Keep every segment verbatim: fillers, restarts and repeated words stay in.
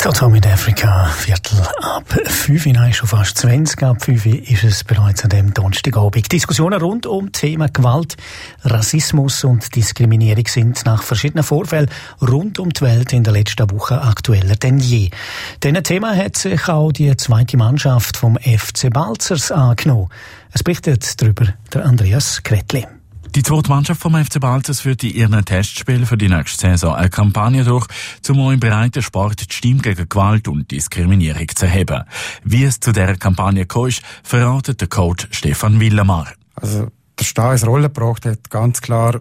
Toto mit Afrika, Viertel ab fünf, nein, schon fast zwanzig ab fünf ist es bereits an dem Donnerstagabend. Diskussionen rund um Themen Gewalt, Rassismus und Diskriminierung sind nach verschiedenen Vorfällen rund um die Welt in der letzten Woche aktueller denn je. Diesem Thema hat sich auch die zweite Mannschaft vom F C Balzers angenommen. Es berichtet darüber der Andreas Kretli. Die zweite Mannschaft vom F C Balzers führt in ihren Testspielen für die nächste Saison eine Kampagne durch, um im breiten Sport die Stimme gegen Gewalt und Diskriminierung zu erheben. Wie es zu dieser Kampagne kam, verratet der Coach Stefan Willemar. Also, der Stars Rolle gebracht hat ganz klar äh,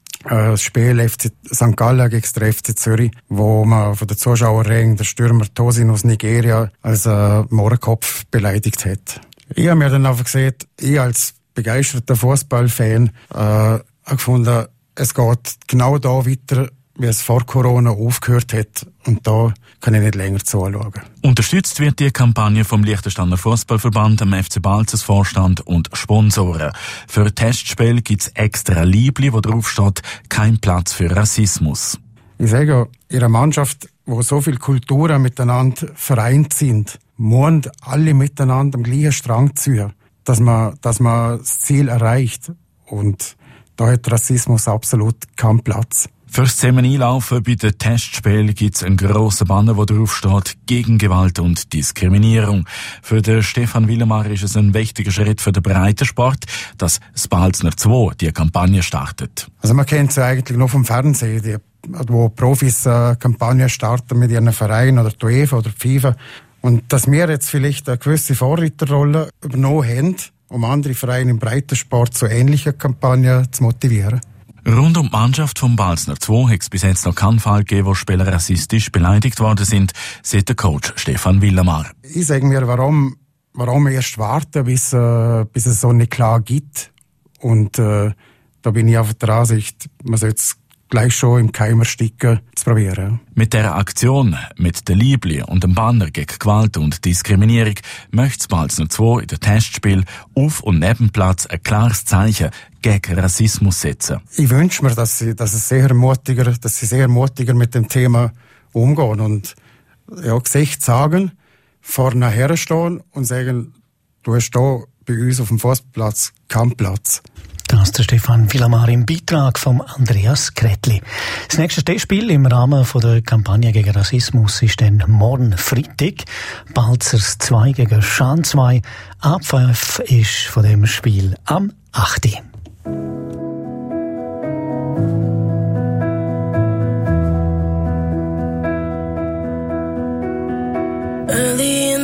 das Spiel F C Sankt Gallen gegen den F C Zürich, wo man von den Zuschauerrängen der Stürmer Tosin aus Nigeria als äh, Mohrenkopf beleidigt hat. Ich habe mir dann einfach gesehen, ich als begeisterter Fußballfan äh, gefunden, es geht genau da weiter, wie es vor Corona aufgehört hat. Und da kann ich nicht länger zuschauen. Unterstützt wird die Kampagne vom Liechtensteiner Fußballverband, dem F C Balzers Vorstand und Sponsoren. Für Testspiel gibt es extra Liebli, wo drauf steht, kein Platz für Rassismus. Ich sage ja, ihre Mannschaft, wo so viele Kulturen miteinander vereint sind, müssen alle miteinander am gleichen Strang ziehen, dass man, dass man das Ziel erreicht. Und da hat Rassismus absolut keinen Platz. Fürs zusammen Einlaufen bei den Testspielen gibt es einen grossen Banner, wo drauf steht, gegen Gewalt und Diskriminierung. Für den Stefan Willemar ist es ein wichtiger Schritt für den Breitensport, dass das Balzner zwei die Kampagne startet. Also man kennt es ja eigentlich nur vom Fernsehen, die, wo Profis äh, Kampagnen starten mit ihren Vereinen oder die UEFA oder die FIFA. Und dass wir jetzt vielleicht eine gewisse Vorreiterrolle übernommen haben, um andere Vereine im Breitensport zu ähnlichen Kampagnen zu motivieren. Rund um die Mannschaft vom Balzner zwei hat es bis jetzt noch keinen Fall gegeben, wo Spieler rassistisch beleidigt worden sind, sagt der Coach Stefan Willemar. Ich sage mir, warum, warum erst warten, bis, äh, bis es so eine Klage gibt. Und äh, da bin ich auf der Ansicht, man sollte es gleich schon im Keim ersticken zu probieren. Mit dieser Aktion, mit den Liebli und dem Banner gegen Gewalt und Diskriminierung, möchte das Balzner zwei in den Testspiel auf- und Nebenplatz ein klares Zeichen gegen Rassismus setzen. Ich wünsche mir, dass sie, dass es sehr mutiger, dass sie sehr mutiger mit dem Thema umgehen und ja, Gesicht sagen, vorne herstehen und sagen, du hast hier bei uns auf dem Fußballplatz keinen Platz. Das ist der Stefan Willemar im Beitrag von Andreas Kretli. Das nächste Testspiel im Rahmen der Kampagne gegen Rassismus ist dann morgen Freitag. Balzers zwei gegen Schaan zwei. Abpfiff ist von dem Spiel am achten Early